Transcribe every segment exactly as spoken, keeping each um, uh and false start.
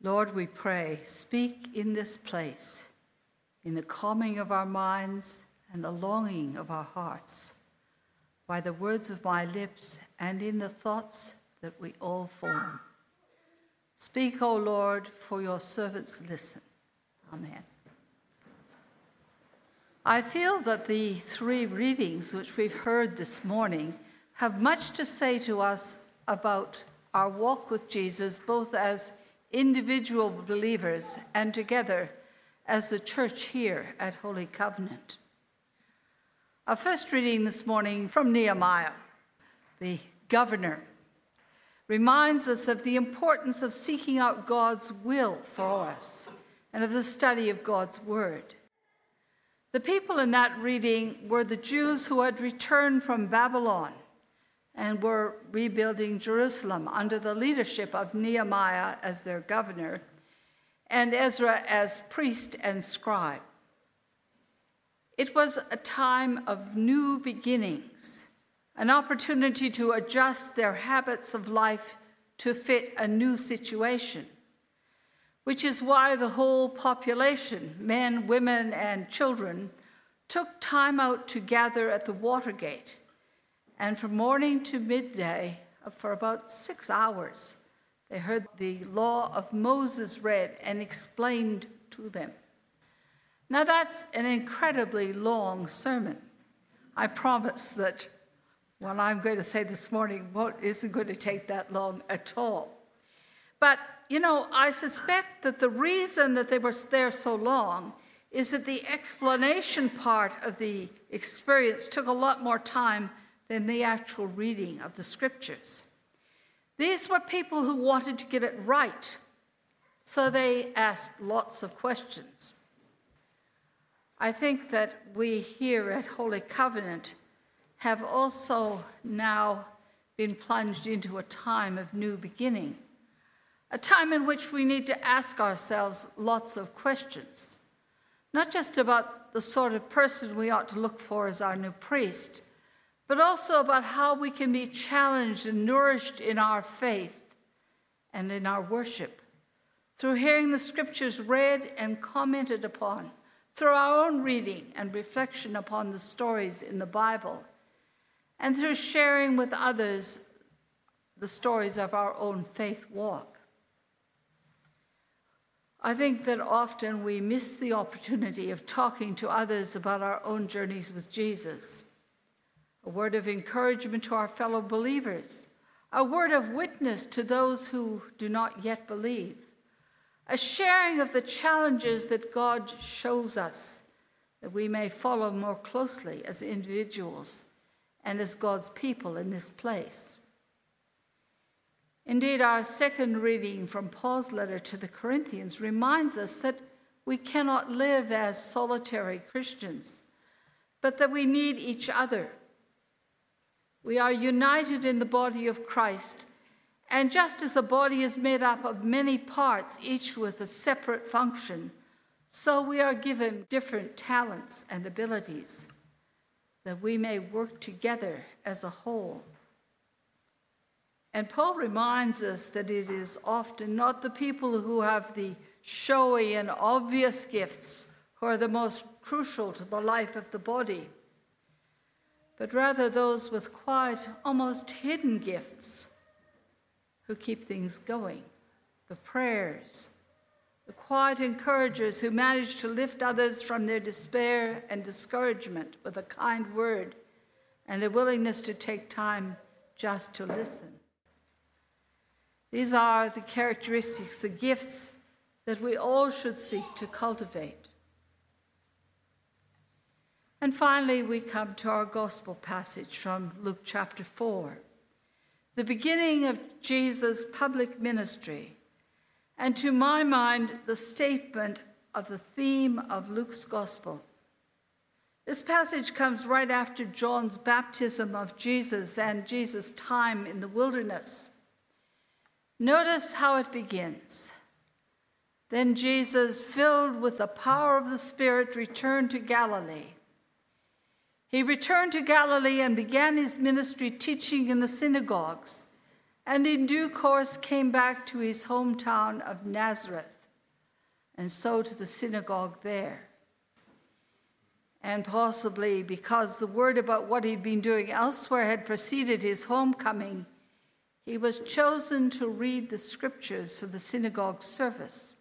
Lord, we pray, speak in this place, in the calming of our minds and the longing of our hearts, by the words of my lips and in the thoughts that we all form. Speak, O Lord, for your servants listen. Amen. I feel that the three readings which we've heard this morning have much to say to us about our walk with Jesus, both as individual believers and together as the church here at Holy Covenant. Our first reading this morning from Nehemiah, the governor, reminds us of the importance of seeking out God's will for us and of the study of God's word. The people in that reading were the Jews who had returned from Babylon and were rebuilding Jerusalem under the leadership of Nehemiah as their governor and Ezra as priest and scribe. It was a time of new beginnings, an opportunity to adjust their habits of life to fit a new situation, which is why the whole population, men, women, and children, took time out to gather at the Watergate, and from morning to midday, for about six hours, they heard the law of Moses read and explained to them. Now that's an incredibly long sermon. I promise that what I'm going to say this morning isn't going to take that long at all. But, you know, I suspect that the reason that they were there so long is that the explanation part of the experience took a lot more time than the actual reading of the scriptures. These were people who wanted to get it right, so they asked lots of questions. I think that we here at Holy Covenant have also now been plunged into a time of new beginning, a time in which we need to ask ourselves lots of questions, not just about the sort of person we ought to look for as our new priest, but also about how we can be challenged and nourished in our faith and in our worship through hearing the scriptures read and commented upon, through our own reading and reflection upon the stories in the Bible, and through sharing with others the stories of our own faith walk. I think that often we miss the opportunity of talking to others about our own journeys with Jesus. A word of encouragement to our fellow believers, a word of witness to those who do not yet believe, a sharing of the challenges that God shows us, that we may follow more closely as individuals and as God's people in this place. Indeed, our second reading from Paul's letter to the Corinthians reminds us that we cannot live as solitary Christians, but that we need each other. We are united in the body of Christ, and just as a body is made up of many parts, each with a separate function, so we are given different talents and abilities, that we may work together as a whole. And Paul reminds us that it is often not the people who have the showy and obvious gifts who are the most crucial to the life of the body, but rather those with quiet, almost hidden gifts who keep things going, the prayers, the quiet encouragers who manage to lift others from their despair and discouragement with a kind word and a willingness to take time just to listen. These are the characteristics, the gifts that we all should seek to cultivate. And finally, we come to our gospel passage from Luke chapter four, the beginning of Jesus' public ministry, and to my mind, the statement of the theme of Luke's gospel. This passage comes right after John's baptism of Jesus and Jesus' time in the wilderness. Notice how it begins. Then Jesus, filled with the power of the Spirit, returned to Galilee. He returned to Galilee and began his ministry teaching in the synagogues and in due course came back to his hometown of Nazareth, and so to the synagogue there. And possibly because the word about what he'd been doing elsewhere had preceded his homecoming, he was chosen to read the scriptures for the synagogue service.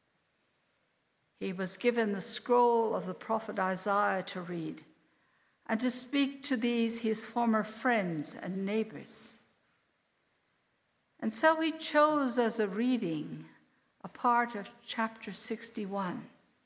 He was given the scroll of the prophet Isaiah to read, and to speak to these his former friends and neighbors. And so he chose as a reading a part of chapter sixty-one.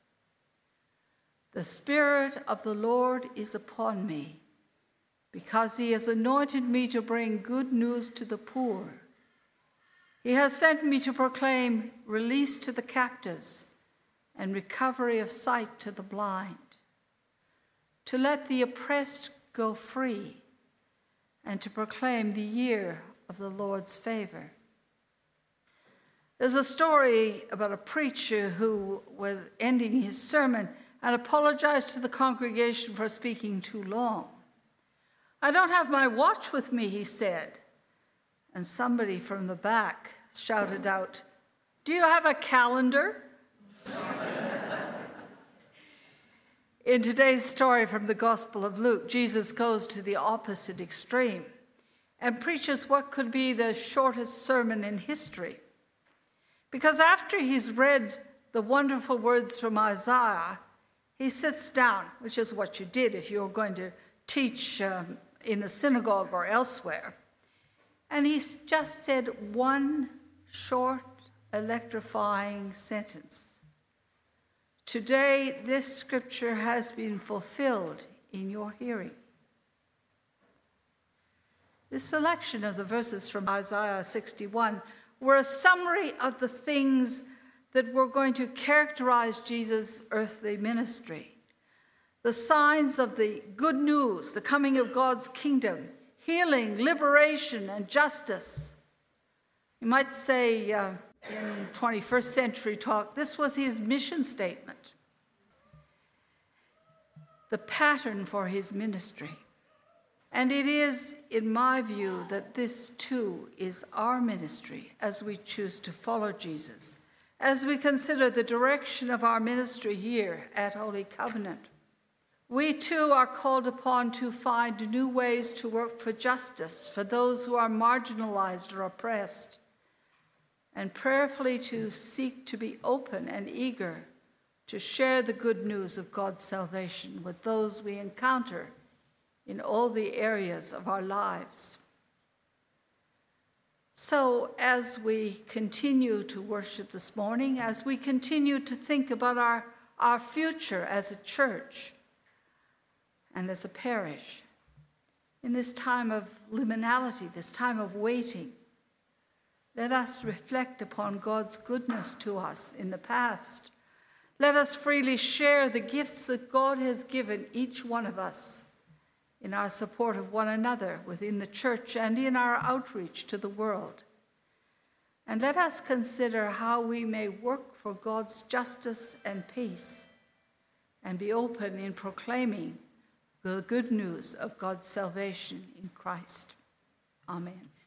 The Spirit of the Lord is upon me, because he has anointed me to bring good news to the poor. He has sent me to proclaim release to the captives and recovery of sight to the blind, to let the oppressed go free, and to proclaim the year of the Lord's favor. There's a story about a preacher who was ending his sermon and apologized to the congregation for speaking too long. "I don't have my watch with me," he said. And somebody from the back shouted out, "Do you have a calendar?" In today's story from the Gospel of Luke, Jesus goes to the opposite extreme and preaches what could be the shortest sermon in history. Because after he's read the wonderful words from Isaiah, he sits down, which is what you did if you were going to teach um, in the synagogue or elsewhere. And he just said one short, electrifying sentence. "Today, this scripture has been fulfilled in your hearing." This selection of the verses from Isaiah sixty-one were a summary of the things that were going to characterize Jesus' earthly ministry. The signs of the good news, the coming of God's kingdom, healing, liberation, and justice. You might say uh, in twenty-first century talk, this was his mission statement. The pattern for his ministry. And it is, in my view, that this too is our ministry as we choose to follow Jesus, as we consider the direction of our ministry here at Holy Covenant. We too are called upon to find new ways to work for justice for those who are marginalized or oppressed, and prayerfully to seek to be open and eager to share the good news of God's salvation with those we encounter in all the areas of our lives. So as we continue to worship this morning, as we continue to think about our, our future as a church and as a parish, in this time of liminality, this time of waiting, let us reflect upon God's goodness to us in the past. Let us freely share the gifts that God has given each one of us in our support of one another within the church and in our outreach to the world. And let us consider how we may work for God's justice and peace and be open in proclaiming the good news of God's salvation in Christ. Amen.